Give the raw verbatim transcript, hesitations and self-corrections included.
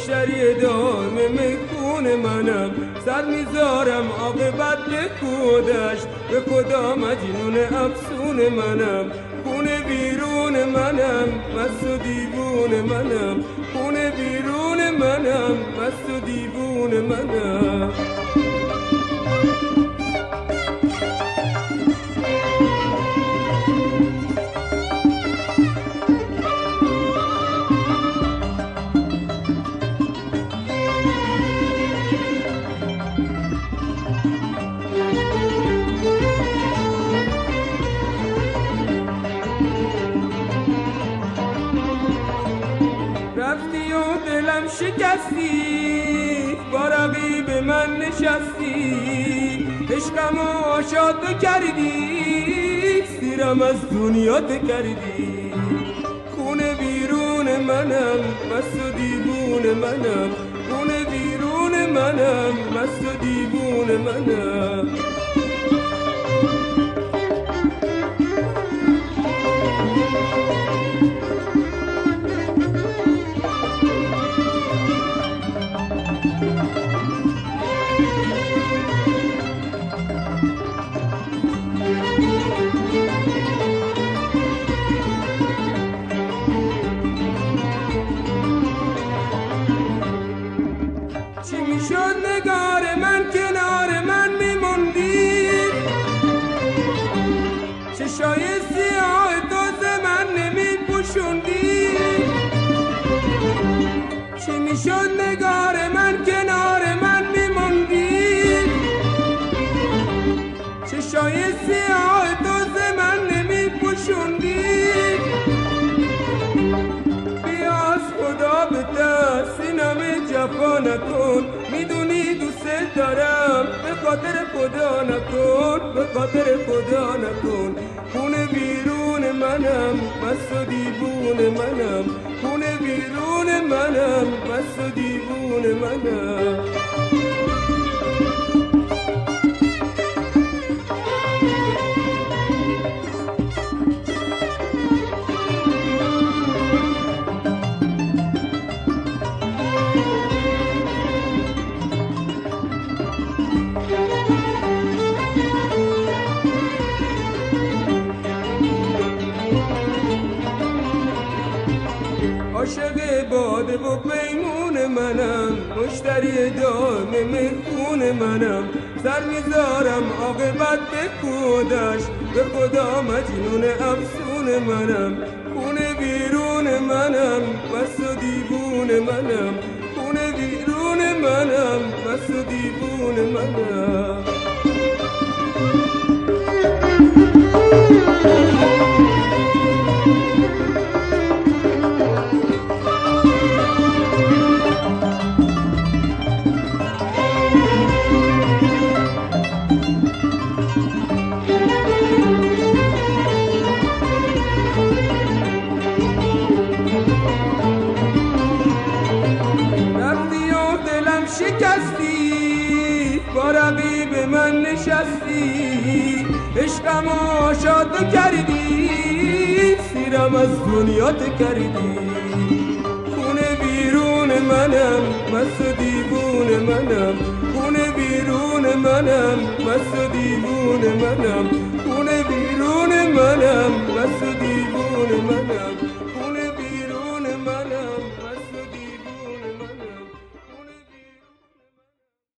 مشتری دائم میخون منم، سر میذارم عاقبت کودش، به خدا مجنون افسون منم. خونه بیرون منم، مست و دیوون منم، خونه بیرون منم، مست و دیوون منم. رفتی و دلم شکستی، با رقیب من نشستی، عشقم و آشاد کردی، سیرم از دنیا کردی. خونه بیرون منم، مست و دیوون منم، خونه بیرون منم، مست و دیوون منم. چی میشد نگار من کنار من میموندی، چشای سیاه تازه من نمیپوشوندی. چی میشد نگار من کنار من میموندی، چشای سیاه تازه من نمیپوشوندی. بیا از خدا بتر سینم جفا نکن، میدونی دوست دارم، به خاطر خدا نکن، به خاطر خدا نکن. خونه بیرون منم، مست و دیوون منم، خونه بیرون منم، مست و دیوون منم. عاشق باده و پیمون منم، مشتری دائم میخون منم، سر میذارم عاقبت کودش، به خدا مجنون افسون منم. خونه بیرون منم، مست و دیوون منم، خونه بیرون منم، مست و دیوون منم. شکستی، با رقیب من نشستی، عشقم و آشاد کردی، سیرم از دنیا کردی. خونه بیرون منم، مست و دیوون منم، خونه بیرون منم، مست و دیوون منم، خونه بیرون منم، مست